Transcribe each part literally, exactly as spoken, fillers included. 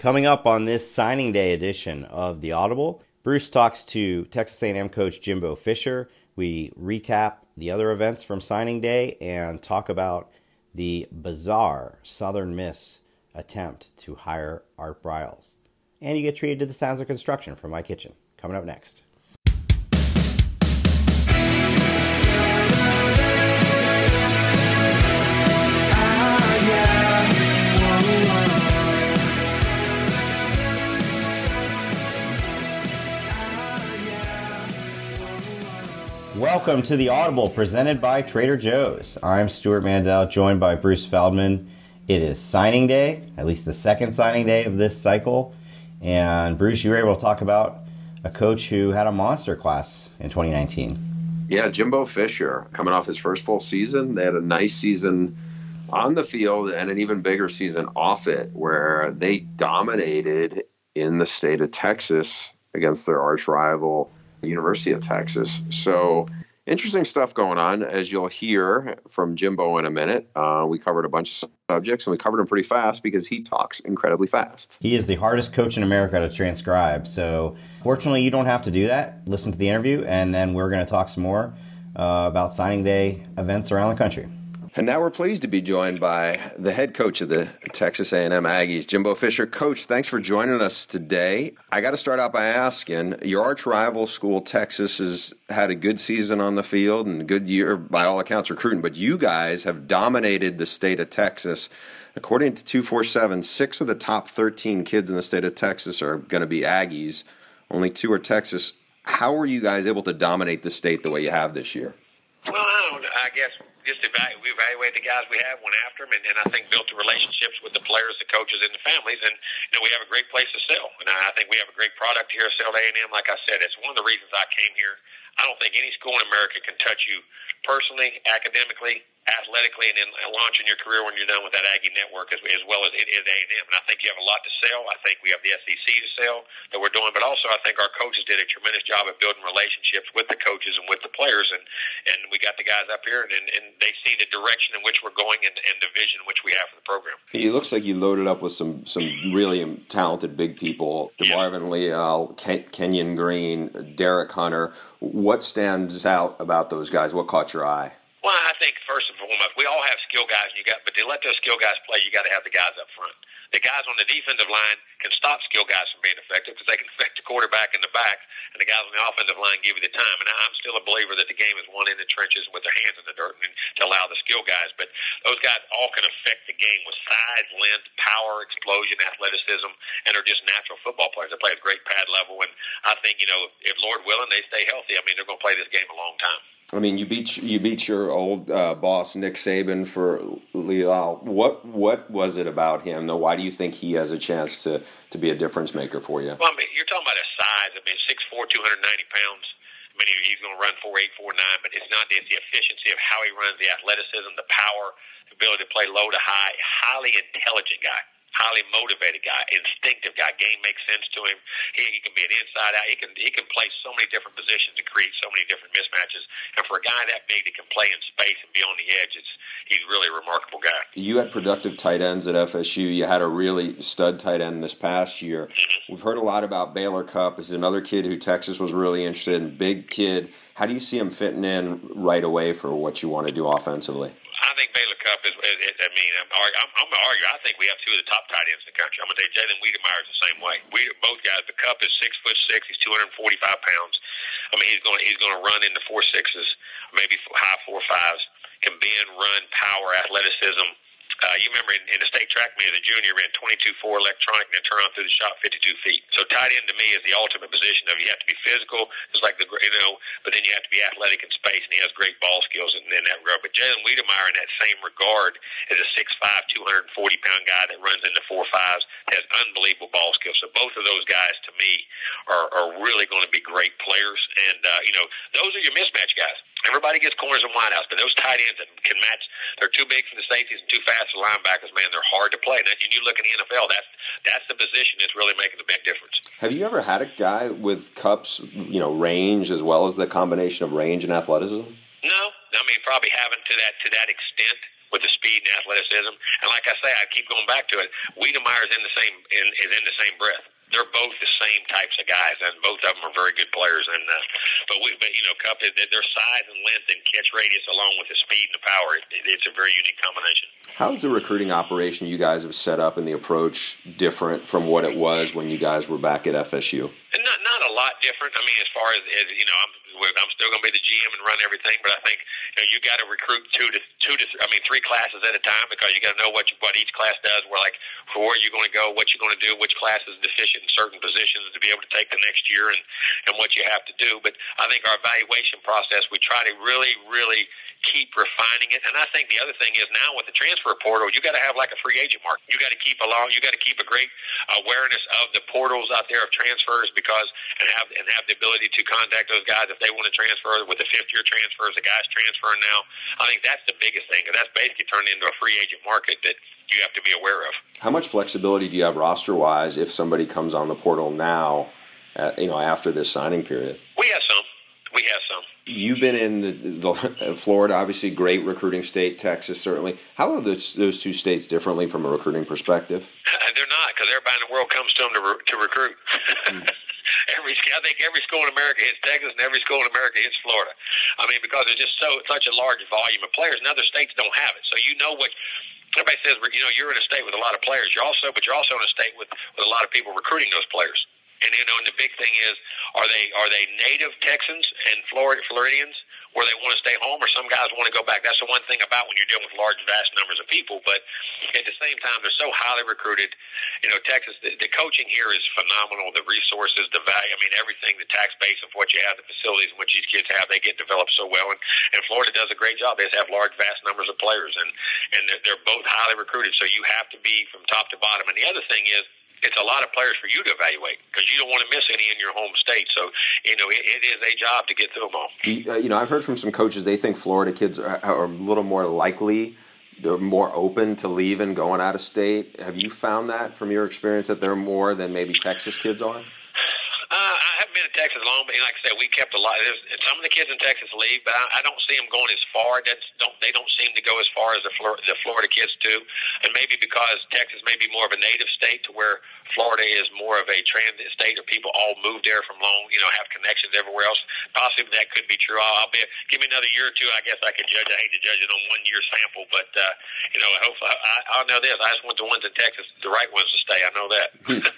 Coming up on this signing day edition of The Audible, Bruce talks to Texas A and M coach Jimbo Fisher. We recap the other events from signing day and talk about the bizarre Southern Miss attempt to hire Art Briles. And you get treated to the sounds of construction from my kitchen. Coming up next. Welcome to The Audible, presented by Trader Joe's. I'm Stuart Mandel, joined by Bruce Feldman. It is signing day, at least the second signing day of this cycle. And Bruce, you were able to talk about a coach who had a monster class in twenty nineteen. Yeah, Jimbo Fisher, coming off his first full season. They had a nice season on the field and an even bigger season off it, where they dominated in the state of Texas against their arch rival, University of Texas. So interesting stuff going on, as you'll hear from Jimbo in a minute. Uh, we covered a bunch of subjects, and we covered them pretty fast because he talks incredibly fast. He is the hardest coach in America to transcribe. So fortunately, you don't have to do that. Listen to the interview, and then we're going to talk some more uh, about signing day events around the country. And now we're pleased to be joined by the head coach of the Texas A and M Aggies, Jimbo Fisher. Coach, thanks for joining us today. I got to start out by asking, your arch rival school, Texas, has had a good season on the field and a good year, by all accounts, recruiting, but you guys have dominated the state of Texas. According to two forty-seven, six of the top thirteen kids in the state of Texas are going to be Aggies. Only two are Texas. How were you guys able to dominate the state the way you have this year? Well, I don't know. I guess just evaluate, we evaluated the guys we have, went after them, and, and I think built the relationships with the players, the coaches, and the families. And, you know, we have a great place to sell. And I think we have a great product here at Sell A and M. Like I said, it's one of the reasons I came here. I don't think any school in America can touch you personally, academically, athletically, and then launching your career when you're done with that Aggie network as, as well as it is A and M. And I think you have a lot to sell. I think we have the S E C to sell that we're doing, but also I think our coaches did a tremendous job at building relationships with the coaches and with the players. And, and we got the guys up here, and, and they see the direction in which we're going and, and the vision which we have for the program. It looks like you loaded up with some, some really talented big people. DeMarvin yeah. Leal, Ken, Kenyon Green, Derek Hunter. What stands out about those guys? What caught your eye? Well, I think first and foremost, we all have skill guys, and you got, but to let those skill guys play, you got to have the guys up front. The guys on the defensive line can stop skill guys from being effective because they can affect the quarterback in the back, and the guys on the offensive line give you the time. And I'm still a believer that the game is won in the trenches with their hands in the dirt and to allow the skill guys. But those guys all can affect the game with size, length, power, explosion, athleticism, and are just natural football players. They play at a great pad level, and I think, you know, if Lord willing, they stay healthy, I mean, they're going to play this game a long time. I mean, you beat you beat your old uh, boss Nick Saban for Leal. What what was it about him, though? Why do you think he has a chance to, to be a difference maker for you? Well, I mean, you're talking about his size. I mean, six foot four, two hundred ninety pounds. I mean, he's going to run four eight, four nine, but it's not it's the efficiency of how he runs, the athleticism, the power, the ability to play low to high. Highly intelligent guy. Highly motivated guy, instinctive guy. Game makes sense to him. He, he can be an inside out. He can he can play so many different positions and create so many different mismatches. And for a guy that big that can play in space and be on the edge, it's he's really a remarkable guy. You had productive tight ends at F S U. You had a really stud tight end this past year. Mm-hmm. We've heard a lot about Baylor Cupp. Is another kid who Texas was really interested in. Big kid. How do you see him fitting in right away for what you want to do offensively? I think Baylor Cupp is, is, is I mean, I'm, I'm, I'm going to argue, I think we have two of the top tight ends in the country. I'm going to say Jalen Wiedemeyer is the same way. We, both guys, the Cupp is six foot six, he's two hundred forty-five pounds. I mean, he's going to, he's going to run into four sixes, maybe high four fives, can bend, run, power, athleticism. Uh, you remember in, in the state track meet as a junior, ran twenty-two four electronic and then turn on through the shot fifty-two feet. So tight end to me is the ultimate position of you have to be physical, just like the, you know, but then you have to be athletic in space, and he has great ball skills in, in that regard. But Jalen Wiedemeyer in that same regard is a six five, two hundred forty pound guy that runs into four fives, has unbelievable ball skills. So both of those guys to me are, are really going to be great players. And, uh, you know, those are your mismatch guys. Everybody gets corners and wideouts, but those tight ends that can match, they're too big for the safeties and too fast for linebackers, man, they're hard to play. And you look in the N F L, that's that's the position that's really making the big difference. Have you ever had a guy with Cupp's, you know, range as well as the combination of range and athleticism? No. I mean, probably haven't to that to that extent with the speed and athleticism. And like I say, I keep going back to it. Wiedemeyer's in the same in, is in the same breath. They're both the same types of guys, and both of them are very good players. And uh, but we, but you know, Cup, their size and length and catch radius, along with the speed and the power, it, it's a very unique combination. How is the recruiting operation you guys have set up and the approach different from what it was when you guys were back at F S U? And not not a lot different. I mean, as far as, as you know, I'm I'm still going to be the G M and run everything, but I think you know you got to recruit two to two to I mean three classes at a time, because you got to know what you, what each class does. Where like for where you're going to go, what you're going to do, which class is deficient in certain positions to be able to take the next year, and and what you have to do. But I think our evaluation process, we try to really really keep refining it. And I think the other thing is now with the transfer portal, you got to have like a free agent market. You got to keep along. You got to keep a great awareness of the portals out there of transfers, because and have and have the ability to contact those guys if they want to transfer. With the fifth year transfers, the guys transferring now. I think that's the biggest thing, because that's basically turned into a free agent market that you have to be aware of. How much flexibility do you have roster wise if somebody comes on the portal now, at, you know, after this signing period? We have some. We have some. You've been in the, the Florida, obviously great recruiting state. Texas, certainly. How are those, those two states differently from a recruiting perspective? They're not, because everybody in the world comes to them to, re- to recruit. Mm. every I think every school in America hits Texas, and every school in America hits Florida. I mean, because there's just so such a large volume of players, and other states don't have it. So you know what. Everybody says, you know, you're in a state with a lot of players. You're also, but you're also in a state with, with a lot of people recruiting those players. And you know, and the big thing is, are they are they native Texans and Florida Floridians, where they want to stay home, or some guys want to go back? That's the one thing about when you're dealing with large, vast numbers of people. But at the same time, they're so highly recruited. You know, Texas, the, the coaching here is phenomenal. The resources, the value, I mean, everything, the tax base of what you have, the facilities in which these kids have, they get developed so well. And, and Florida does a great job. They just have large, vast numbers of players, and, and they're, they're both highly recruited. So you have to be from top to bottom. And the other thing is, it's a lot of players for you to evaluate, because you don't want to miss any in your home state. So, you know, it, it is a job to get through them all. You know, I've heard from some coaches, they think Florida kids are, are a little more likely, they're more open to leave and going out of state. Have you found that from your experience, that they're more than maybe Texas kids are? Uh, I haven't been in Texas long, but like I said, we kept a lot. There's, some of the kids in Texas leave, but I, I don't see them going as far. That's, don't they don't seem to go as far as the Florida, the Florida kids do, and maybe because Texas may be more of a native state, to where Florida is more of a transit state, or people all move there from long, you know, have connections everywhere else. Possibly that could be true. I'll, I'll be give me another year or two. I guess I could judge. I hate to judge it on one year sample, but uh, you know, hopefully I, I'll know this. I just want the ones in Texas, the right ones, to stay. I know that.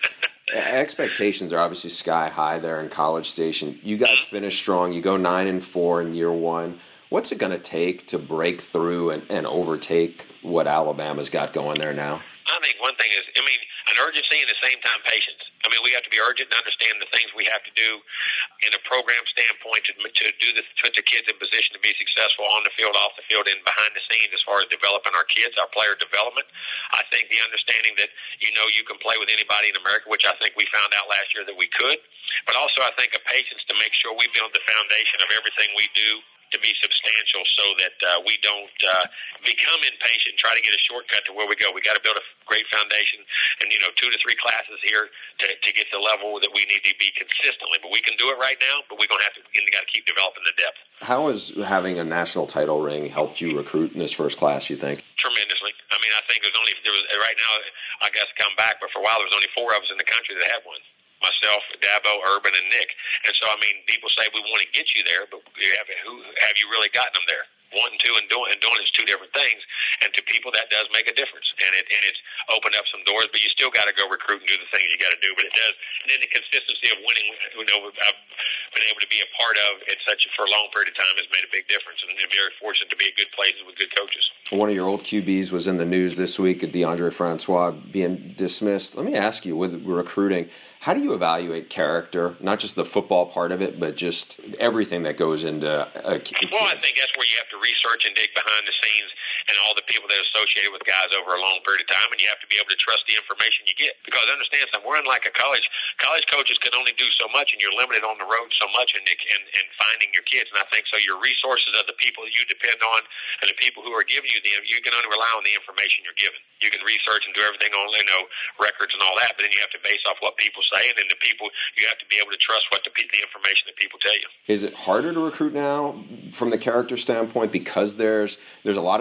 Expectations are obviously sky high there in College Station. You guys finish strong. You go nine and four in year one. What's it going to take to break through and, and overtake what Alabama's got going there now? I think one thing is, I mean, an urgency and at the same time patience. I mean, we have to be urgent and understand the things we have to do in a program standpoint to, to do this, put the kids in position to be successful on the field, off the field, and behind the scenes as far as developing our kids, our player development. I think the understanding that, you know, you can play with anybody in America, which I think we found out last year that we could, but also I think a patience to make sure we build the foundation of everything we do to be substantial, so that uh, we don't uh, become impatient, try to get a shortcut to where we go. We got to build a great foundation, and you know, two to three classes here to, to get the level that we need to be consistently. But we can do it right now. But we're going to have to, we got to keep developing the depth. How has having a national title ring helped you recruit in this first class, you think? Tremendously. I mean, I think there's only there was right now. I guess come back, but for a while there was only four of us in the country that had one. Myself, Dabo, Urban, and Nick. And so, I mean, people say we want to get you there, but you have, who have you really gotten them there? Wanting to and doing and doing is two different things. And to people, that does make a difference. And it and it's opened up some doors, but you still got to go recruit and do the things you got to do. But it does. And then the consistency of winning, you know, I've been able to be a part of it such for a long period of time has made a big difference. And I'm very fortunate to be at good places with good coaches. One of your old Q Bs was in the news this week, DeAndre Francois being dismissed. Let me ask you, with recruiting, how do you evaluate character, not just the football part of it, but just everything that goes into a kid? Well, I think that's where you have to research and dig behind the scenes and all the people that are associated with guys over a long period of time, and you have to be able to trust the information you get. Because understand something, we're in like a college. College coaches can only do so much, and you're limited on the road so much in, in, in finding your kids. And I think so your resources of the people that you depend on and the people who are giving you the, you can only rely on the information you're given. You can research and do everything on, you know, records and all that, but then you have to base off what people say, and then the people, you have to be able to trust what the, the information that people tell you. Is it harder to recruit now from the character standpoint because there's there's a lot of social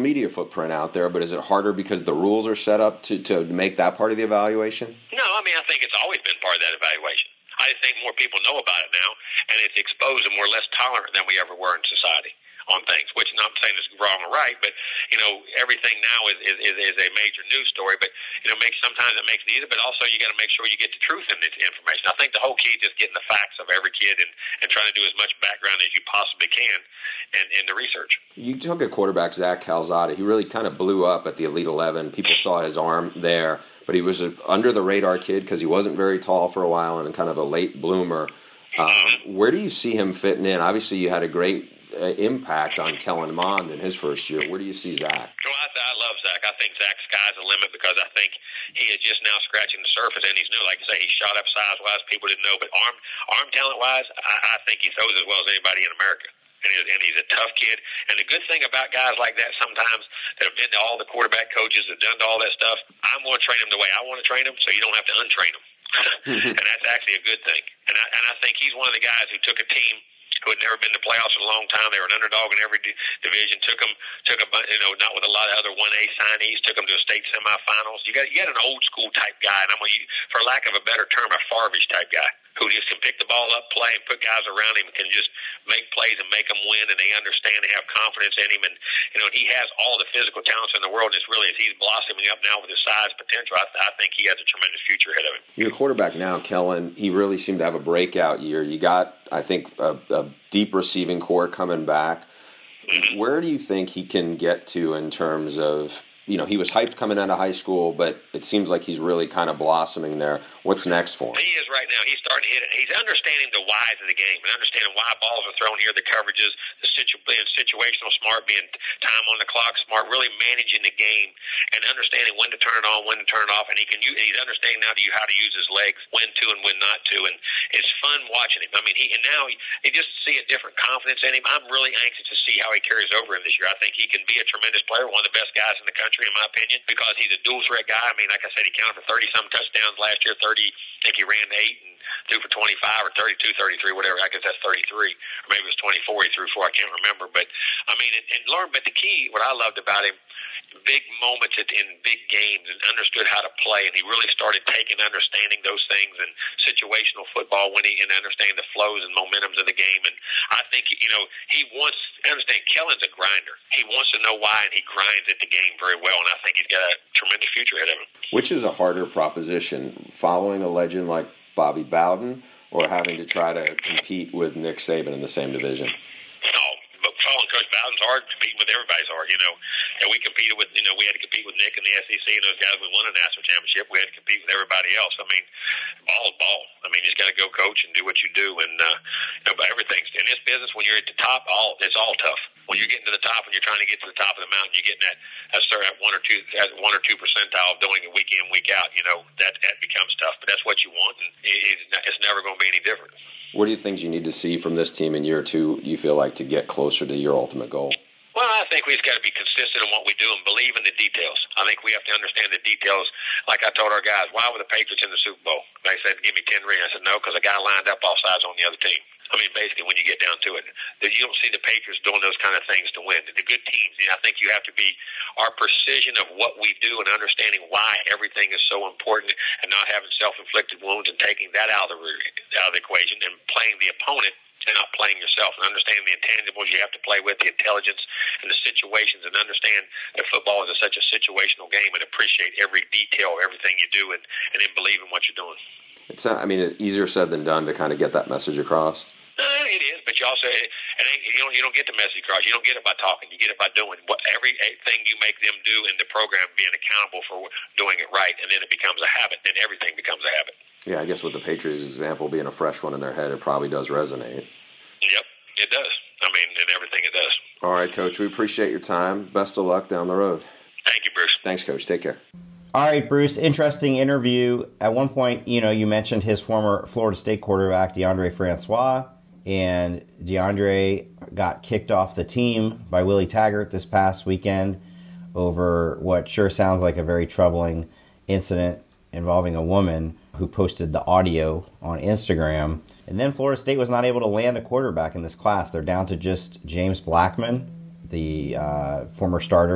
media footprint out there, but is it harder because the rules are set up to, to make that part of the evaluation? No, I mean, I think it's always been part of that evaluation. I think more people know about it now, and it's exposed, and we're less tolerant than we ever were in society on things, which I'm not saying is wrong or right, but, you know, everything now is, is, is a major news story, but, you know, makes sometimes it makes it easier, but also you got to make sure you get the truth in this information. I think the whole key is just getting the facts of every kid and, and trying to do as much background as you possibly can in, in the research. You took a quarterback, Zach Calzada. He really kind of blew up at the Elite eleven. People saw his arm there, but he was an under-the-radar kid because he wasn't very tall for a while and kind of a late bloomer. Um, Mm-hmm. Where do you see him fitting in? Obviously, you had a great uh, impact on Kellen Mond in his first year. Where do you see Zach? Well, I, I love Zach. I think Zach's sky's the limit because I think he is just now scratching the surface, and he's new. Like I say, he shot up size-wise. People didn't know, but arm arm talent-wise, I, I think he throws as well as anybody in America. And he's, and he's a tough kid. And the good thing about guys like that sometimes that have been to all the quarterback coaches, have done all that stuff, I'm going to train them the way I want to train them, so you don't have to untrain them. And that's actually a good thing. And I, and I think he's one of the guys who took a team who had never been to playoffs in a long time. They were an underdog in every d- division. Took them, took a bu- you know, not with a lot of other one A signees. Took them to a state semifinals. You got, you got an old school type guy, and I'm gonna, use, for lack of a better term, a Farvish type guy who just can pick the ball up, play, and put guys around him and can just make plays and make them win. And they understand, they have confidence in him, and you know, he has all the physical talents in the world. And it's really, as he's blossoming up now with his size potential, I, I think he has a tremendous future ahead of him. Your quarterback now, Kellen, he really seemed to have a breakout year. You got, I think, a, a deep receiving core coming back. Mm-hmm. Where do you think he can get to in terms of, you know, he was hyped coming out of high school, but it seems like he's really kind of blossoming there. What's next for him? He is right now. He's starting to hit it. He's understanding the whys of the game and understanding why balls are thrown here, the coverages, the situ- being situational smart, being time on the clock smart, really managing the game and understanding when to turn it on, when to turn it off. And he can use, he's understanding now to you how to use his legs, when to and when not to. And it's fun watching him. I mean, he and now you just see a different confidence in him. I'm really anxious to see how he carries over in this year. I think he can be a tremendous player, one of the best guys in the country, in my opinion, because he's a dual threat guy. I mean, like I said, he counted for thirty some touchdowns last year, thirty, I think he ran eight and threw for twenty-five or thirty-two, thirty-three, whatever. I guess that's thirty-three, or maybe it was twenty-four he threw for, I can't remember. But I mean, and, and learn, but the key, what I loved about him, big moments in big games and understood how to play, and he really started taking, understanding those things and situational football when he, and understanding the flows and momentums of the game. And I think, you know, he wants, understand, Kellen's a grinder. He wants to know why, and he grinds at the game very well, and I think he's got a tremendous future ahead of him. Which is a harder proposition, following a legend like Bobby Bowden or having to try to compete with Nick Saban in the same division? No, but following Coach Bowden's hard, competing with everybody's hard, you know. And we competed with, you know, we had to compete with Nick in the S E C and those guys. We won a national championship. We had to compete with everybody else. I mean, ball is ball. I mean, you just got to go coach and do what you do. And, uh, you know, but everything's, in this business, when you're at the top, all it's all tough. When you're getting to the top and you're trying to get to the top of the mountain, you're getting that, that, that one or two, that one or two percentile of doing it week in, week out, you know, that, that becomes tough. But that's what you want, and it, it's never going to be any different. What do you think you need to see from this team in year two, you feel like, to get closer to your ultimate goal? Well, I think we've got to be consistent in what we do and believe in the details. I think we have to understand the details. Like I told our guys, why were the Patriots in the Super Bowl? They said, give me ten rings. I said, no, because a guy lined up all sides on the other team. I mean, basically, when you get down to it, you don't see the Patriots doing those kind of things to win. The good teams, you know, I think you have to be our precision of what we do and understanding why everything is so important and not having self-inflicted wounds and taking that out of the, out of the equation and playing the opponent and not playing yourself, and understanding the intangibles you have to play with, the intelligence and the situations, and understand that football is a, such a situational game, and appreciate every detail of everything you do, and, and then believe in what you're doing. It's not, I mean, easier said than done to kind of get that message across. Uh, it is, but you also it, it ain't, you don't you don't get the message across. You don't get it by talking. You get it by doing what everything you make them do in the program, being accountable for doing it right, and then it becomes a habit. Then everything becomes a habit. Yeah, I guess with the Patriots example being a fresh one in their head, it probably does resonate. Yep, it does. I mean, in everything it does. All right, Coach, we appreciate your time. Best of luck down the road. Thank you, Bruce. Thanks, Coach. Take care. All right, Bruce, interesting interview. At one point, you know, you mentioned his former Florida State quarterback, DeAndre Francois, and DeAndre got kicked off the team by Willie Taggart this past weekend over what sure sounds like a very troubling incident involving a woman who posted the audio on Instagram. And then Florida State was not able to land a quarterback in this class. They're down to just James Blackman, the uh, former starter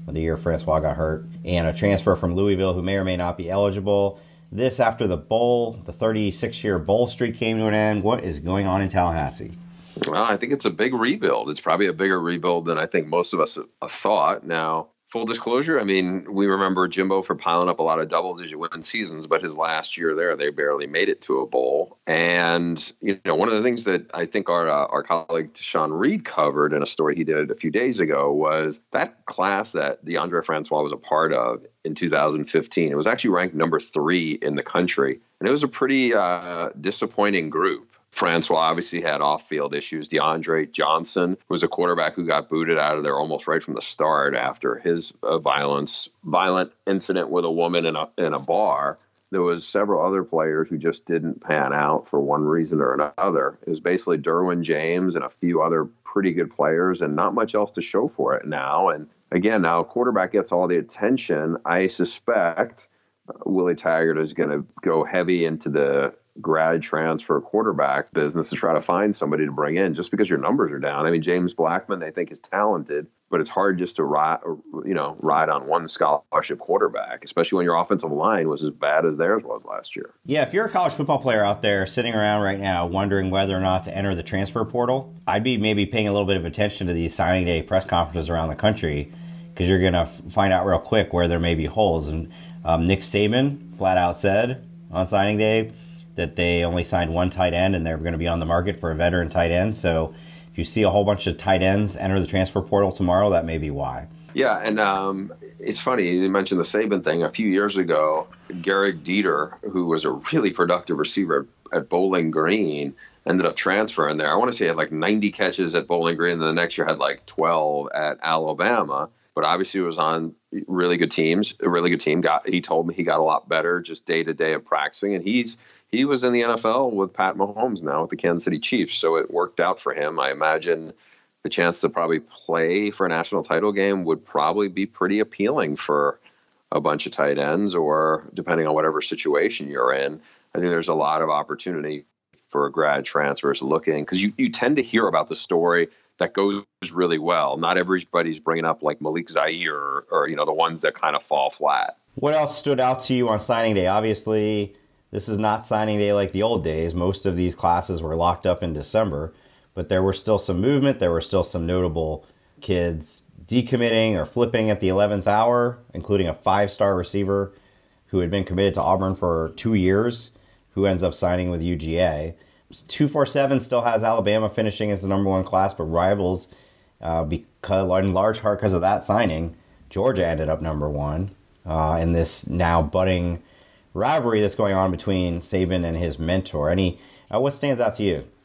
the year Francois got hurt, and a transfer from Louisville who may or may not be eligible. This after the bowl, the thirty-six-year bowl streak came to an end. What is going on in Tallahassee? Well, I think it's a big rebuild. It's probably a bigger rebuild than I think most of us have thought. Now, full disclosure, I mean, we remember Jimbo for piling up a lot of double-digit win seasons, but his last year there, they barely made it to a bowl. And, you know, one of the things that I think our uh, our colleague Sean Reed covered in a story he did a few days ago was that class that DeAndre Francois was a part of in two thousand fifteen. It was actually ranked number three in the country. And it was a pretty uh, disappointing group. Francois obviously had off-field issues. DeAndre Johnson was a quarterback who got booted out of there almost right from the start after his uh, violence, violent incident with a woman in a in a bar. There was several other players who just didn't pan out for one reason or another. It was basically Derwin James and a few other pretty good players, and not much else to show for it now. And again, now quarterback gets all the attention. I suspect uh, Willie Taggart is going to go heavy into the grad transfer quarterback business to try to find somebody to bring in just because your numbers are down. I mean, James Blackman, they think is talented, but it's hard just to ride, you know, ride on one scholarship quarterback, especially when your offensive line was as bad as theirs was last year. Yeah, if you're a college football player out there sitting around right now wondering whether or not to enter the transfer portal, I'd be maybe paying a little bit of attention to these signing day press conferences around the country, because you're going to find out real quick where there may be holes. And um, Nick Saban flat out said on signing day that they only signed one tight end and they're going to be on the market for a veteran tight end. So if you see a whole bunch of tight ends enter the transfer portal tomorrow, that may be why. Yeah, and um, it's funny, you mentioned the Saban thing. A few years ago, Garrick Dieter, who was a really productive receiver at Bowling Green, ended up transferring there. I want to say he had like ninety catches at Bowling Green, and then the next year had like twelve at Alabama. But obviously it was on really good teams, a really good team. Got He told me he got a lot better just day-to-day of practicing, and he's he was in the N F L with Pat Mahomes now with the Kansas City Chiefs, so it worked out for him. I imagine the chance to probably play for a national title game would probably be pretty appealing for a bunch of tight ends, or depending on whatever situation you're in. I think there's a lot of opportunity for grad transfers looking, because you, you tend to hear about the story that goes really well. Not everybody's bringing up like Malik Zaire or, or you know, the ones that kind of fall flat. What else stood out to you on signing day? Obviously, this is not signing day like the old days. Most of these classes were locked up in December, but there were still some movement. There were still some notable kids decommitting or flipping at the eleventh hour, including a five-star receiver who had been committed to Auburn for two years, who ends up signing with U G A. two forty-seven still has Alabama finishing as the number one class, but rivals, uh, because in large part because of that signing, Georgia ended up number one uh, in this now budding rivalry that's going on between Saban and his mentor. Any uh, what stands out to you?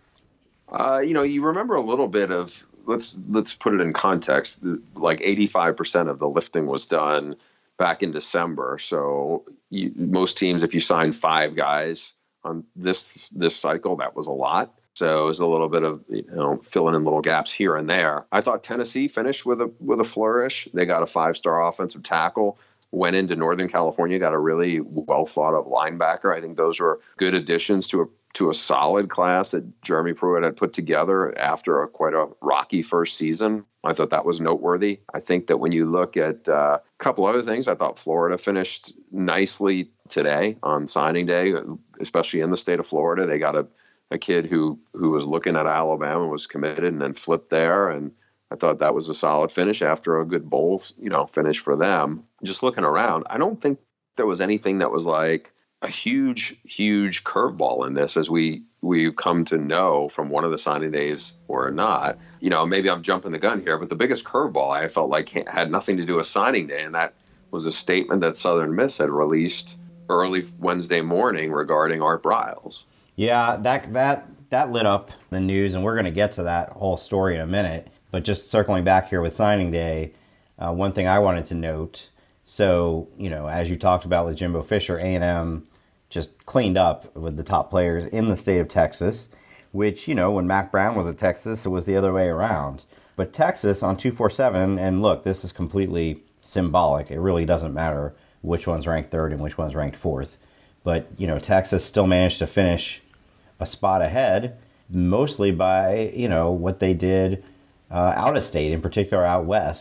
Uh, you know, you remember a little bit of, let's let's put it in context, like eighty-five percent of the lifting was done back in December. So you, most teams, if you sign five guys on this this cycle, that was a lot. So it was a little bit of, you know, filling in little gaps here and there. I thought Tennessee finished with a with a flourish. They got a five-star offensive tackle, went into Northern California, got a really well thought of linebacker. I think those were good additions to a to a solid class that Jeremy Pruitt had put together after a quite a rocky first season. I thought that was noteworthy. I think that when you look at uh, a couple other things, I thought Florida finished nicely today on signing day, especially in the state of Florida. They got a, a kid who, who was looking at Alabama, was committed, and then flipped there. And I thought that was a solid finish after a good bowl, you know, finish for them. Just looking around, I don't think there was anything that was like a huge, huge curveball in this, as we we come to know from one of the signing days or not. You know, maybe I'm jumping the gun here, but the biggest curveball I felt like had nothing to do with signing day, and that was a statement that Southern Miss had released early Wednesday morning regarding Art Briles. Yeah, that that that lit up the news, and we're going to get to that whole story in a minute. But just circling back here with signing day, uh, one thing I wanted to note. So, you know, as you talked about with Jimbo Fisher, A and M just cleaned up with the top players in the state of Texas, which, you know, when Mack Brown was at Texas, it was the other way around. But Texas on two forty-seven, and look, this is completely symbolic. It really doesn't matter which one's ranked third and which one's ranked fourth. But, you know, Texas still managed to finish a spot ahead, mostly by, you know, what they did uh, out of state, in particular out west.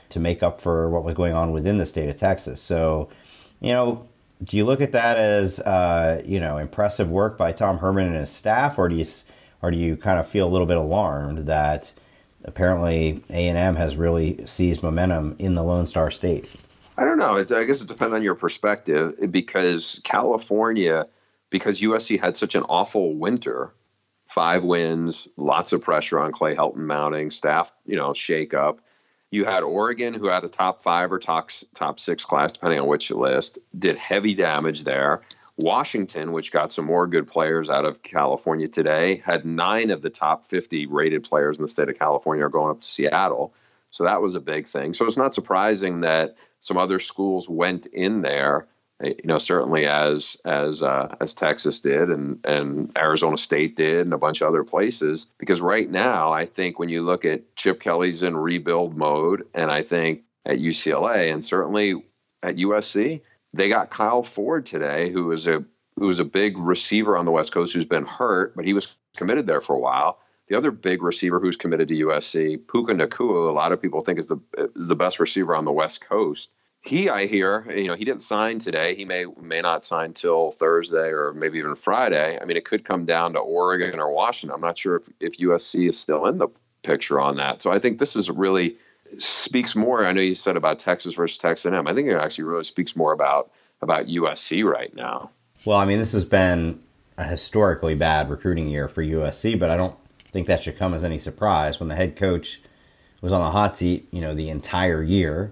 to make up for what was going on within the state of Texas. So, you know, do you look at that as, uh, you know, impressive work by Tom Herman and his staff, or do you, or do you kind of feel a little bit alarmed that apparently A and M has really seized momentum in the Lone Star State? I don't know. It, I guess it depends on your perspective, because California, because U S C had such an awful winter, five wins, lots of pressure on Clay Helton mounting, staff, you know, shake up. You had Oregon, who had a top five or top, top six class, depending on which list, did heavy damage there. Washington, which got some more good players out of California today, had nine of the top fifty rated players in the state of California are going up to Seattle. So that was a big thing. So it's not surprising that some other schools went in there, you know, certainly as as uh, as Texas did, and, and Arizona State did, and a bunch of other places. Because right now, I think when you look at Chip Kelly's in rebuild mode, and I think at U C L A and certainly at U S C, they got Kyle Ford today, who was a who was a big receiver on the West Coast who's been hurt, but he was committed there for a while. The other big receiver who's committed to U S C, Puka Nacua, a lot of people think is the is the best receiver on the West Coast. He, I hear, you know, he didn't sign today. He may may not sign till Thursday or maybe even Friday. I mean, it could come down to Oregon or Washington. I'm not sure if, if U S C is still in the picture on that. So I think this is really speaks more. I know you said about Texas versus Texas A and M. I think it actually really speaks more about about U S C right now. Well, I mean, this has been a historically bad recruiting year for U S C, but I don't think that should come as any surprise when the head coach was on the hot seat, you know, the entire year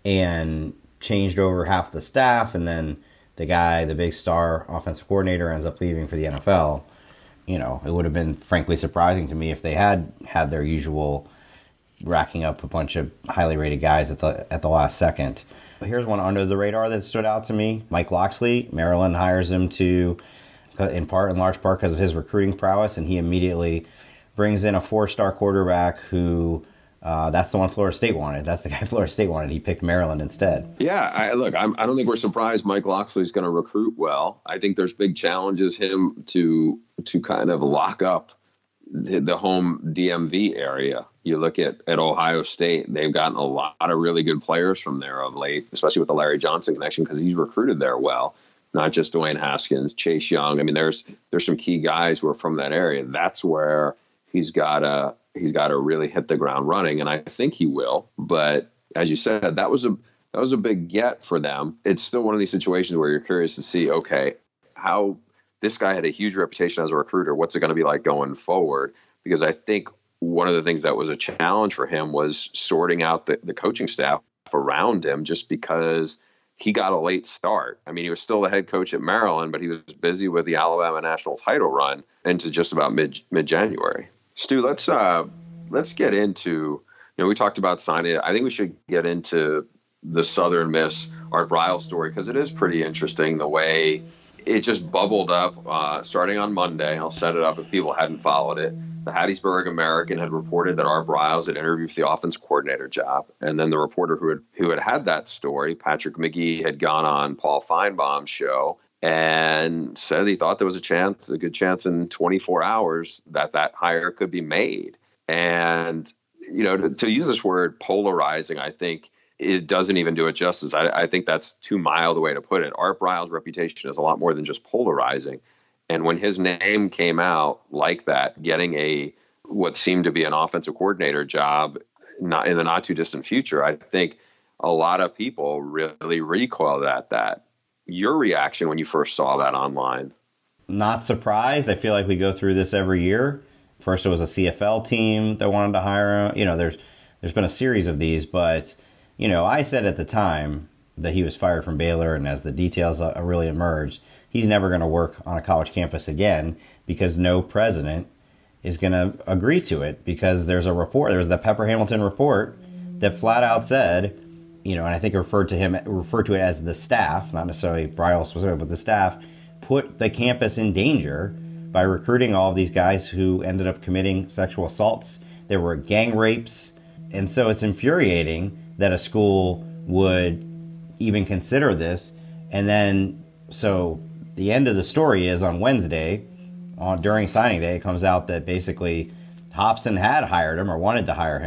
and changed over half the staff, and then the guy, the big star offensive coordinator, ends up leaving for the N F L. You know, it would have been frankly surprising to me if they had had their usual racking up a bunch of highly rated guys at the at the last second. Here's one under the radar that stood out to me. Mike Locksley, Maryland hires him to, in part, in large part because of his recruiting prowess, and he immediately brings in a four-star quarterback who, uh, that's the one Florida State wanted. That's the guy Florida State wanted. He picked Maryland instead. Yeah, I, look, I'm, I don't think we're surprised Mike Locksley's going to recruit well. I think there's big challenges him to to kind of lock up the, the home D M V area. You look at, at Ohio State, they've gotten a lot of really good players from there of late, especially with the Larry Johnson connection, because he's recruited there well. Not just Dwayne Haskins, Chase Young. I mean, there's there's some key guys who are from that area. That's where he's got to he's got to really hit the ground running, and I think he will. But as you said, that was a that was a big get for them. It's still one of these situations where you're curious to see, okay, how this guy had a huge reputation as a recruiter. What's it going to be like going forward? Because I think one of the things that was a challenge for him was sorting out the, the coaching staff around him, just because he got a late start. I mean, he was still the head coach at Maryland, but he was busy with the Alabama national title run into just about mid mid January. Stu, let's uh, let's get into, you know, we talked about signing. I think we should get into the Southern Miss Art Briles story, because it is pretty interesting the way it just bubbled up uh, starting on Monday. I'll set it up if people hadn't followed it. The Hattiesburg American had reported that Art Briles had interviewed for the offense coordinator job. And then the reporter who had, who had had that story, Patrick McGee, had gone on Paul Feinbaum's show and said he thought there was a chance, a good chance in twenty-four hours that that hire could be made. And, you know, to, to use this word polarizing, I think it doesn't even do it justice. I, I think that's too mild a way to put it. Art Briles' reputation is a lot more than just polarizing. And when his name came out like that, getting a what seemed to be an offensive coordinator job not in the not too distant future, I think a lot of people really recoiled at that. Your reaction when you first saw that online? Not surprised. I feel like we go through this every year. First, it was a C F L team that wanted to hire him. You know, there's there's been a series of these, but you know, I said at the time that he was fired from Baylor, and as the details uh, really emerged, he's never going to work on a college campus again because no president is going to agree to it, because there's a report, there's the Pepper Hamilton report that flat out said, you know, and I think it referred to him, referred to it as the staff, not necessarily Briles specifically, but the staff put the campus in danger by recruiting all of these guys who ended up committing sexual assaults. There were gang rapes. And so it's infuriating that a school would even consider this. And then, so the end of the story is on Wednesday, on during signing day, it comes out that basically Hobson had hired him or wanted to hire him.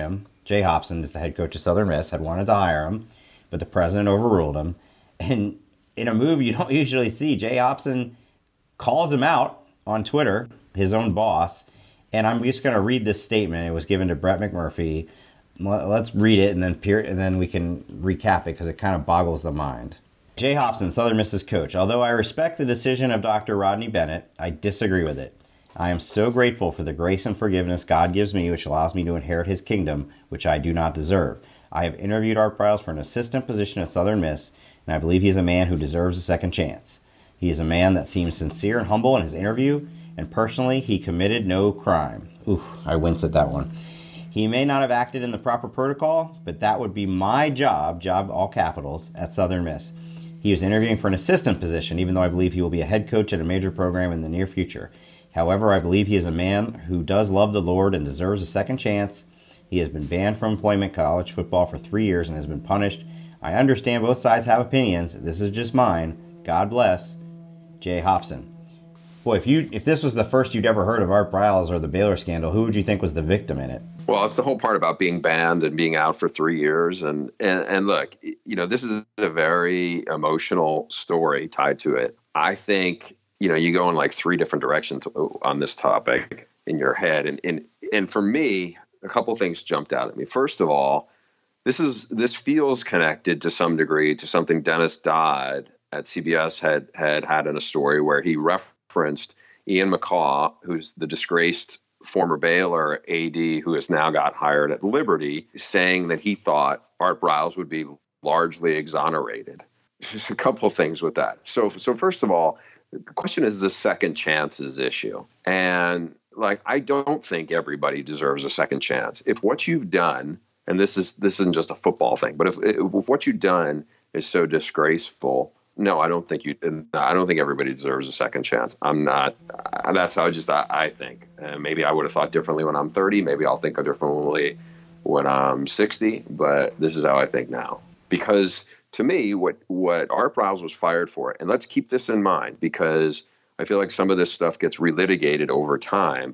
Jay Hopson is the head coach of Southern Miss, had wanted to hire him, but the president overruled him. And in a move you don't usually see, Jay Hopson calls him out on Twitter, his own boss. And I'm just going to read this statement. It was given to Brett McMurphy. Let's read it, and then peer, and then we can recap it, because it kind of boggles the mind. Jay Hopson, Southern Miss's coach. Although I respect the decision of Doctor Rodney Bennett, I disagree with it. I am so grateful for the grace and forgiveness God gives me, which allows me to inherit his kingdom, which I do not deserve. I have interviewed Art Briles for an assistant position at Southern Miss, and I believe he is a man who deserves a second chance. He is a man that seems sincere and humble in his interview, and personally, he committed no crime. Oof, I wince at that one. He may not have acted in the proper protocol, but that would be my job, job all capitals, at Southern Miss. He was interviewing for an assistant position, even though I believe he will be a head coach at a major program in the near future. However, I believe he is a man who does love the Lord and deserves a second chance. He has been banned from employment college football for three years and has been punished. I understand both sides have opinions. This is just mine. God bless. Jay Hopson. Boy, if you if this was the first you'd ever heard of Art Briles or the Baylor scandal, who would you think was the victim in it? Well, it's the whole part about being banned and being out for three years. And, and, and look, you know, this is a very emotional story tied to it. I think, you know, you go in like three different directions on this topic in your head. And, and, and for me, a couple of things jumped out at me. First of all, this is this feels connected to some degree to something Dennis Dodd at C B S had had had in a story where he referenced Ian McCaw, who's the disgraced former Baylor A D who has now got hired at Liberty, saying that he thought Art Briles would be largely exonerated. Just a couple of things with that. So, so first of all, the question is the second chances issue. And like, I don't think everybody deserves a second chance. If what you've done, and this is this isn't just a football thing, but if, if what you've done is so disgraceful, no, I don't think you. I don't think everybody deserves a second chance. I'm not. That's how just I, I think. And maybe I would have thought differently when I'm thirty. Maybe I'll think differently when I'm sixty. But this is how I think now. Because to me, what what Art Briles was fired for, and let's keep this in mind, because I feel like some of this stuff gets relitigated over time.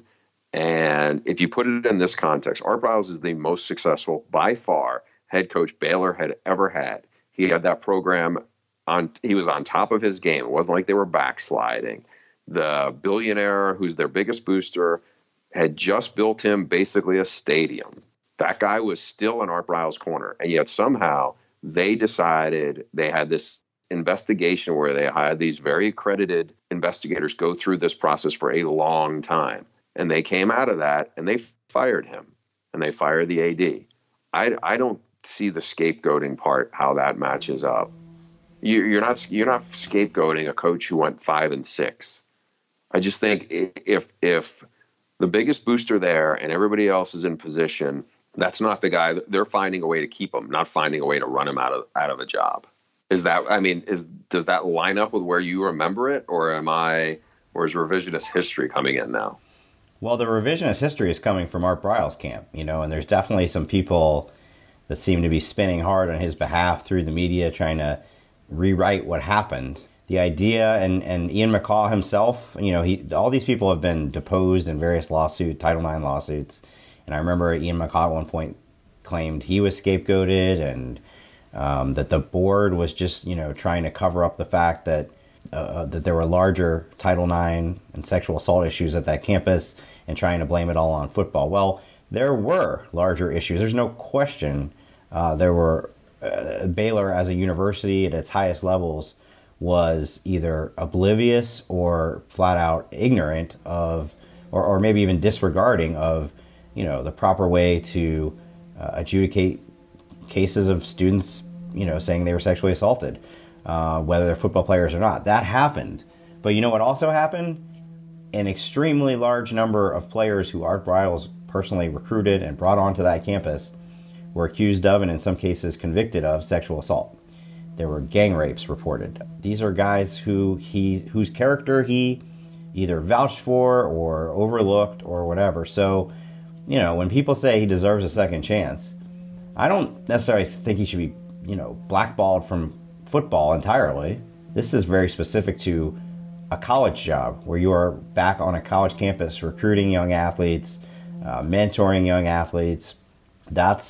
And if you put it in this context, Art Briles is the most successful, by far, head coach Baylor had ever had. He had that program. On, he was on top of his game. It wasn't like they were backsliding. The billionaire, who's their biggest booster, had just built him basically a stadium. That guy was still in Art Briles' corner. And yet somehow they decided they had this investigation where they had these very accredited investigators go through this process for a long time. And they came out of that and they fired him. And they fired the A D. I, I don't see the scapegoating part, how that matches up. You're not you're not scapegoating a coach who went five and six. I just think if if the biggest booster there and everybody else is in position, that's not the guy. They're finding a way to keep him, not finding a way to run him out of out of a job. Is that I mean, is does that line up with where you remember it, or am I, or is revisionist history coming in now? Well, the revisionist history is coming from Art Briles' camp, you know, and there's definitely some people that seem to be spinning hard on his behalf through the media, trying to rewrite what happened. The idea, and, and Ian McCaw himself, you know, he all these people have been deposed in various lawsuits, Title nine lawsuits. And I remember Ian McCaw at one point claimed he was scapegoated, and um, that the board was just, you know, trying to cover up the fact that uh, that there were larger Title nine and sexual assault issues at that campus, and trying to blame it all on football. Well, there were larger issues. There's no question. Uh, there were uh, Baylor as a university at its highest levels was either oblivious or flat out ignorant of, or, or maybe even disregarding of, you know, the proper way to uh, adjudicate cases of students, you know, saying they were sexually assaulted, uh, whether they're football players or not. That happened. But you know what also happened? An extremely large number of players who Art Briles personally recruited and brought onto that campus were accused of, and in some cases convicted of, sexual assault. There were gang rapes reported. These are guys who he whose character he either vouched for or overlooked or whatever. So, you know, when people say he deserves a second chance, I don't necessarily think he should be, you know, blackballed from football entirely. This is very specific to a college job where you are back on a college campus recruiting young athletes, uh, mentoring young athletes. That's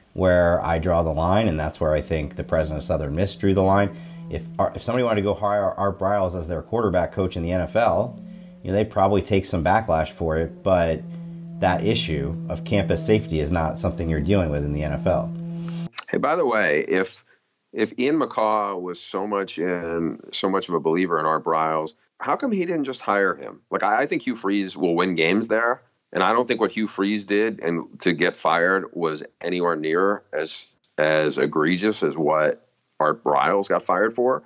where I draw the line, and that's where I think the president of Southern Miss drew the line. If if somebody wanted to go hire Art Briles as their quarterback coach in the N F L, you know, they'd probably take some backlash for it, but that issue of campus safety is not something you're dealing with in the N F L. Hey, by the way, if if Ian McCaw was so much in so much of a believer in Art Briles, how come he didn't just hire him? Like, I, I think Hugh Freeze will win games there, and I don't think what Hugh Freeze did and to get fired was anywhere near as as egregious as what Art Briles got fired for.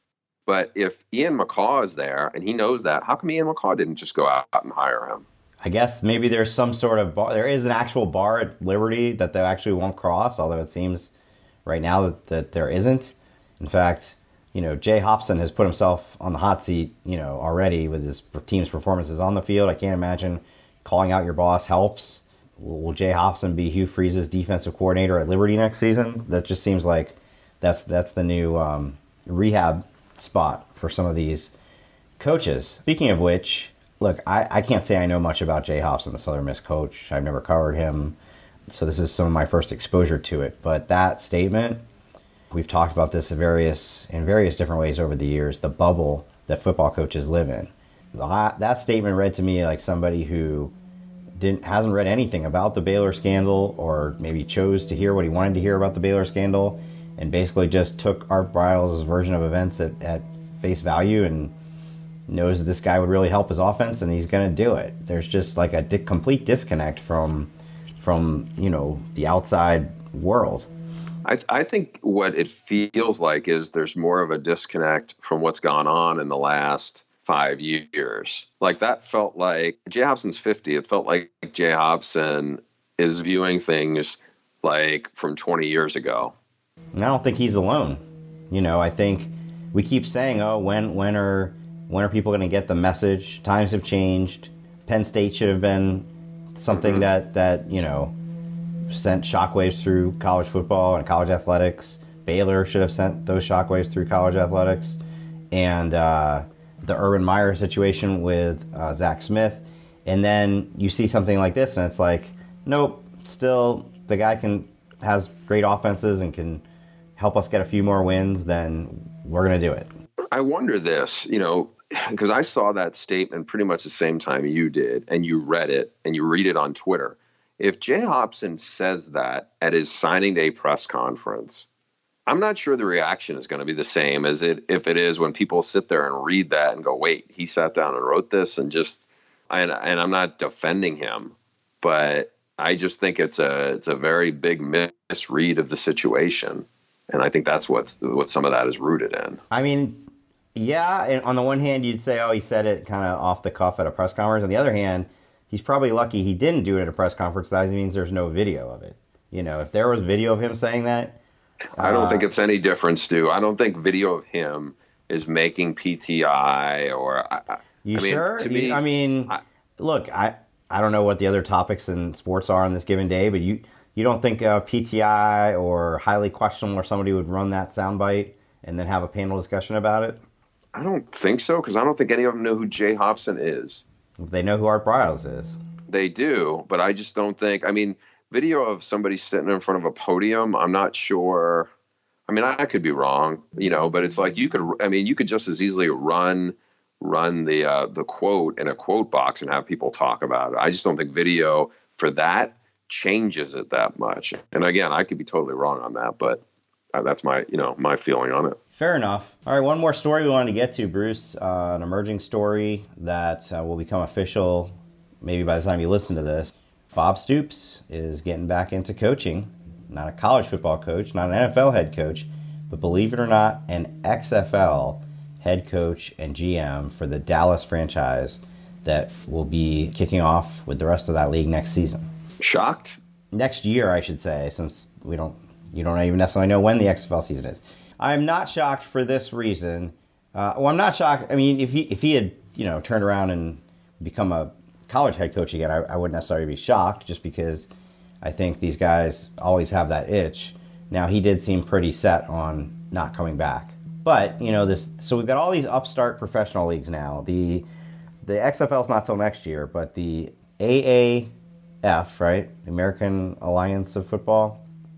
But if Ian McCaw is there and he knows that, how come Ian McCaw didn't just go out and hire him? I guess maybe there's some sort of bar. There is an actual bar at Liberty that they actually won't cross, although it seems right now that, that there isn't. In fact, you know, Jay Hopson has put himself on the hot seat, you know, already with his team's performances on the field. I can't imagine calling out your boss helps. Will, will Jay Hopson be Hugh Freeze's defensive coordinator at Liberty next season? That just seems like that's that's the new um, rehab spot for some of these coaches. Speaking of which, look, I, I can't say I know much about Jay Hopson, the Southern Miss coach. I've never covered him, so this is some of my first exposure to it. But that statement, we've talked about this in various in various different ways over the years, the bubble that football coaches live in. That statement read to me like somebody who didn't hasn't read anything about the Baylor scandal, or maybe chose to hear what he wanted to hear about the Baylor scandal, and basically just took Art Briles' version of events at, at face value and knows that this guy would really help his offense and he's going to do it. There's just like a di- complete disconnect from, from you know, the outside world. I, th- I think what it feels like is there's more of a disconnect from what's gone on in the last five years. Like, that felt like Jay Hopson's fifty. It felt like Jay Hopson is viewing things like from twenty years ago. And I don't think he's alone. You know, I think we keep saying, oh, when when are when are people going to get the message? Times have changed. Penn State should have been something mm-hmm. that, that, you know, sent shockwaves through college football and college athletics. Baylor should have sent those shockwaves through college athletics. And uh, the Urban Meyer situation with uh, Zach Smith. And then you see something like this, and it's like, nope, still the guy can has great offenses and can help us get a few more wins, then we're going to do it. I wonder this, you know, because I saw that statement pretty much the same time you did, and you read it, and you read it on Twitter. If Jay Hopson says that at his signing day press conference, I'm not sure the reaction is going to be the same as it if it is when people sit there and read that and go, wait, he sat down and wrote this, and just, and, and I'm not defending him, but I just think it's a it's a very big misread of the situation, and I think that's what's what some of that is rooted in. I mean, yeah, and on the one hand, you'd say, oh, he said it kind of off the cuff at a press conference. On the other hand, he's probably lucky he didn't do it at a press conference. That means there's no video of it. You know, if there was video of him saying that, I don't uh, think it's any different, Stu. I don't think video of him is making P T I or. I, you I mean, sure? To you, me, I mean, I, look, I. I don't know what the other topics in sports are on this given day, but you, you don't think uh, P T I or highly questionable or somebody would run that soundbite and then have a panel discussion about it? I don't think so, because I don't think any of them know who Jay Hopson is. They know who Art Briles is. They do, but I just don't think, I mean, video of somebody sitting in front of a podium, I'm not sure. I mean, I could be wrong, you know, but it's like you could, I mean, you could just as easily run run the uh, the quote in a quote box and have people talk about it. I just don't think video for that changes it that much. And again, I could be totally wrong on that, but uh, that's my, you know, my feeling on it. Fair enough. All right, one more story we wanted to get to, Bruce. Uh, an emerging story that uh, will become official maybe by the time you listen to this. Bob Stoops is getting back into coaching. Not a college football coach, not an N F L head coach, but believe it or not, an X F L head coach and G M for the Dallas franchise that will be kicking off with the rest of that league next season. Shocked? Next year, I should say, since we don't, you don't even necessarily know when the X F L season is. I'm not shocked for this reason. Uh, well, I'm not shocked. I mean, if he if he had, you know, turned around and become a college head coach again, I, I wouldn't necessarily be shocked, just because I think these guys always have that itch. Now, he did seem pretty set on not coming back. But, you know, this. So we've got all these upstart professional leagues now. The the X F L's not till next year, but the A A F, right? American Alliance of Football,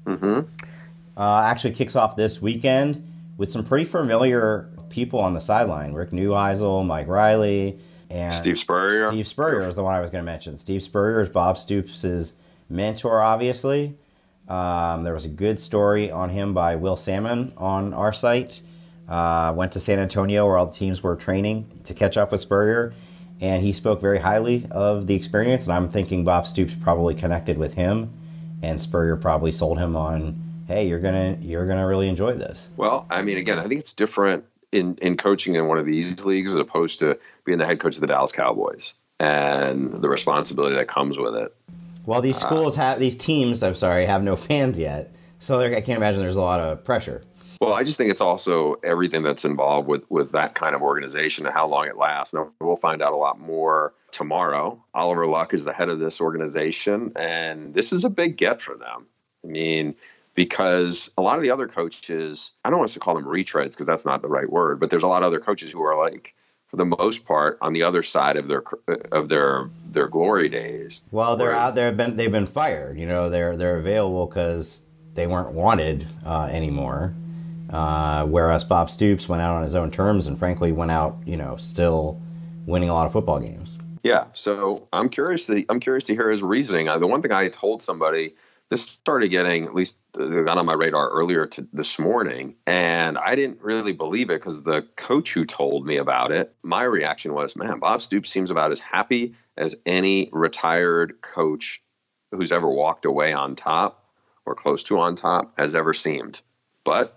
Mm-hmm. Uh, actually kicks off this weekend with some pretty familiar people on the sideline. Rick Neuheisel, Mike Riley, and Steve Spurrier. Steve Spurrier is the one I was going to mention. Steve Spurrier is Bob Stoops' mentor, obviously. Um, there was a good story on him by Will Salmon on our site. Uh, went to San Antonio where all the teams were training to catch up with Spurrier, and he spoke very highly of the experience, and I'm thinking Bob Stoops probably connected with him, and Spurrier probably sold him on, hey, you're gonna you're gonna really enjoy this. Well, I mean, again, I think it's different in, in coaching in one of these leagues as opposed to being the head coach of the Dallas Cowboys and the responsibility that comes with it. Well, these schools have, these teams, I'm sorry, have no fans yet, so I can't imagine there's a lot of pressure. Well, I just think it's also everything that's involved with, with that kind of organization and how long it lasts. Now, we'll find out a lot more tomorrow. Oliver Luck is the head of this organization, and this is a big get for them. I mean, because a lot of the other coaches, I don't want to call them retreads because that's not the right word, but there's a lot of other coaches who are like, for the most part, on the other side of their of their their glory days. Well, they're where, out there. Been they've been fired. You know, they're they're available because they weren't wanted uh, anymore. Uh, whereas Bob Stoops went out on his own terms and frankly went out, you know, still winning a lot of football games. Yeah, so I'm curious to I'm curious to hear his reasoning. Uh, the one thing I told somebody, this started getting at least uh, got on my radar earlier to, this morning, and I didn't really believe it because the coach who told me about it, my reaction was, man, Bob Stoops seems about as happy as any retired coach who's ever walked away on top or close to on top has ever seemed. But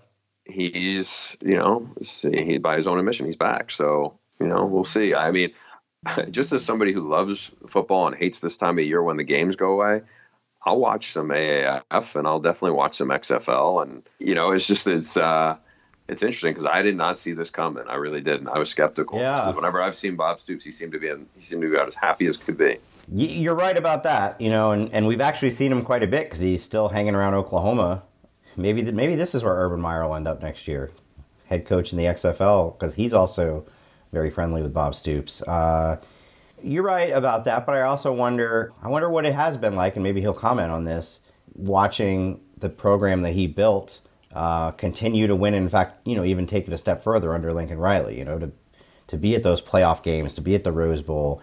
he's, you know, he, by his own admission, he's back. So, you know, we'll see. I mean, just as somebody who loves football and hates this time of year when the games go away, I'll watch some A A F and I'll definitely watch some X F L. And, you know, it's just, it's, uh, it's interesting because I did not see this coming. I really didn't. I was skeptical. Yeah. Whenever I've seen Bob Stoops, he seemed to be in, he seemed to be about as happy as could be. You're right about that, you know, and, and we've actually seen him quite a bit because he's still hanging around Oklahoma. Maybe maybe this is where Urban Meyer will end up next year, head coach in the X F L, because he's also very friendly with Bob Stoops. Uh, you're right about that, but I also wonder, I wonder what it has been like, and maybe he'll comment on this, watching the program that he built uh, continue to win. In fact, you know, even take it a step further under Lincoln Riley. You know, to to be at those playoff games, to be at the Rose Bowl,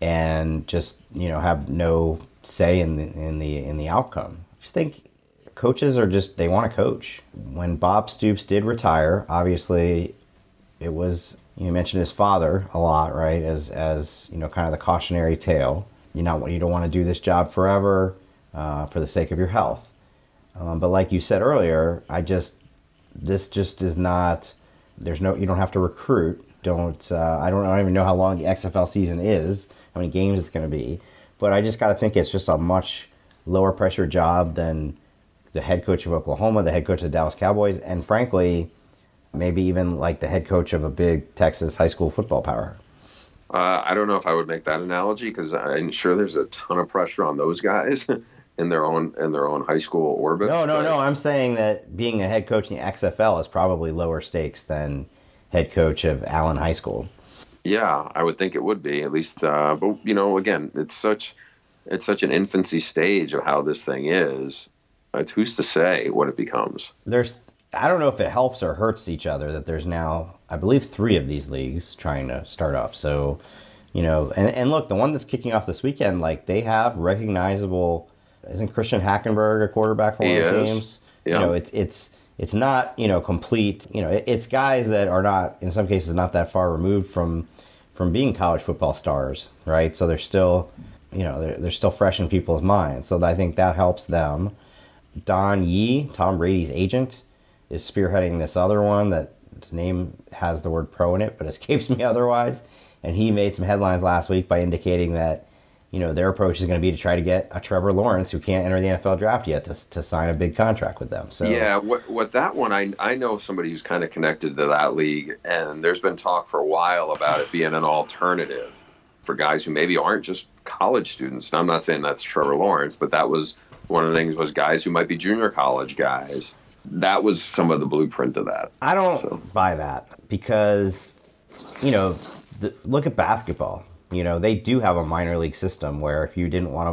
and just, you know, have no say in the in the in the outcome. I just think coaches are just, they want to coach. When Bob Stoops did retire, obviously it was, you mentioned his father a lot, right? As, as you know, kind of the cautionary tale. You know, you don't want to do this job forever uh, for the sake of your health. Um, but like you said earlier, I just, this just is not, there's no, you don't have to recruit. Don't, uh, I don't, I don't even know how long the X F L season is, how many games it's going to be. But I just got to think it's just a much lower pressure job than the head coach of Oklahoma, the head coach of the Dallas Cowboys, and frankly, maybe even like the head coach of a big Texas high school football power. Uh, I don't know if I would make that analogy because I'm sure there's a ton of pressure on those guys in their own in their own high school orbit. No, no, but, no. I'm saying that being a head coach in the X F L is probably lower stakes than head coach of Allen High School. Yeah, I would think it would be at least. Uh, but you know, again, it's such it's such an infancy stage of how this thing is. It's who's to say what it becomes? There's, I don't know if it helps or hurts each other that there's now, I believe, three of these leagues trying to start up. So, you know, and, and look, the one that's kicking off this weekend, like they have recognizable. Isn't Christian Hackenberg a quarterback for one of the teams? Yeah. You know, it's it's it's not, you know, complete. You know, it, it's guys that are not, in some cases, not that far removed from from being college football stars, right? So they're still, you know, they're they're still fresh in people's minds. So I think that helps them. Don Yee, Tom Brady's agent, is spearheading this other one that his name has the word pro in it, but escapes me otherwise. And he made some headlines last week by indicating that, you know, their approach is going to be to try to get a Trevor Lawrence, who can't enter the N F L draft yet, to to sign a big contract with them. So yeah, what what that one, I I know somebody who's kind of connected to that league, and there's been talk for a while about it being an alternative for guys who maybe aren't just college students. Now, I'm not saying that's Trevor Lawrence, but that was one of the things was guys who might be junior college guys. That was some of the blueprint of that. I don't so. buy that because, you know, the, look at basketball. You know, they do have a minor league system where if you didn't want to,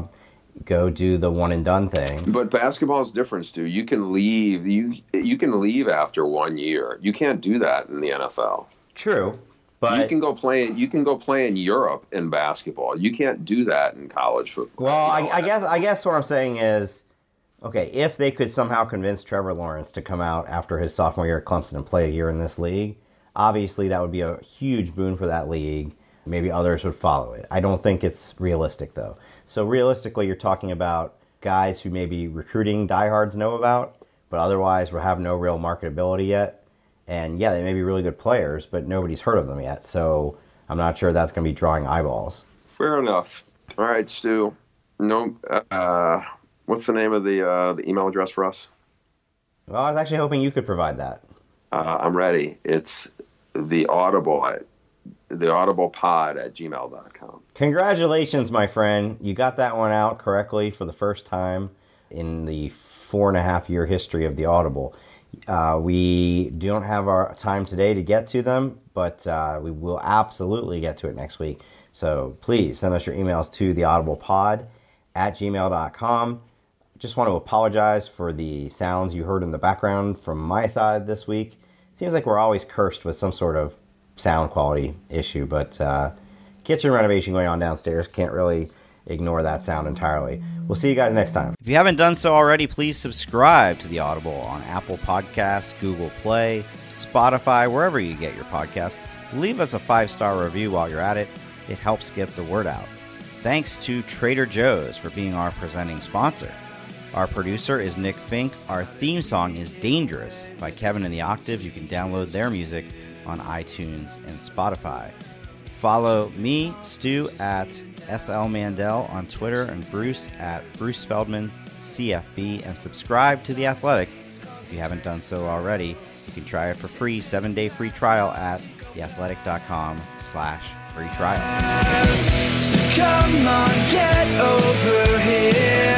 go do the one and done thing. But basketball is different, Stu. You can leave. You you can leave after one year. You can't do that in the N F L. True, but you can go play. You can go play in Europe in basketball. You can't do that in college football. Well, I, you know, I guess I guess what I'm saying is, okay, if they could somehow convince Trevor Lawrence to come out after his sophomore year at Clemson and play a year in this league, obviously that would be a huge boon for that league. Maybe others would follow it. I don't think it's realistic, though. So realistically, you're talking about guys who maybe recruiting diehards know about, but otherwise will have no real marketability yet. And yeah, they may be really good players, but nobody's heard of them yet. So I'm not sure that's going to be drawing eyeballs. Fair enough. All right, Stu. No, uh, what's the name of the uh, the email address for us? Well, I was actually hoping you could provide that. Uh, I'm ready. It's the Audible. The Audible Pod at gmail dot com. Congratulations, my friend. You got that one out correctly for the first time in the four and a half year history of the Audible. Uh, we don't have our time today to get to them, but uh, we will absolutely get to it next week. So please send us your emails to the audible pod at gmail dot com. Just want to apologize for the sounds you heard in the background from my side this week. Seems like we're always cursed with some sort of sound quality issue, but uh, kitchen renovation going on downstairs. Can't really ignore that sound entirely. We'll see you guys next time. If you haven't done so already, please subscribe to the Audible on Apple Podcasts, Google Play, Spotify, wherever you get your podcasts. Leave us a five-star review while you're at it. It helps get the word out. Thanks to Trader Joe's for being our presenting sponsor. Our producer is Nick Fink. Our theme song is Dangerous by Kevin and the Octaves. You can download their music on iTunes and Spotify. Follow me, Stu, at S L Mandel on Twitter, and Bruce at Bruce Feldman C F B, and subscribe to The Athletic if you haven't done so already. You can try it for free, seven-day free trial at theathletic.com slash free trial. So come on, get over here.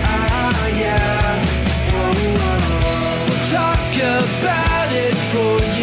Ah, yeah. Whoa, whoa. We'll talk about it for you.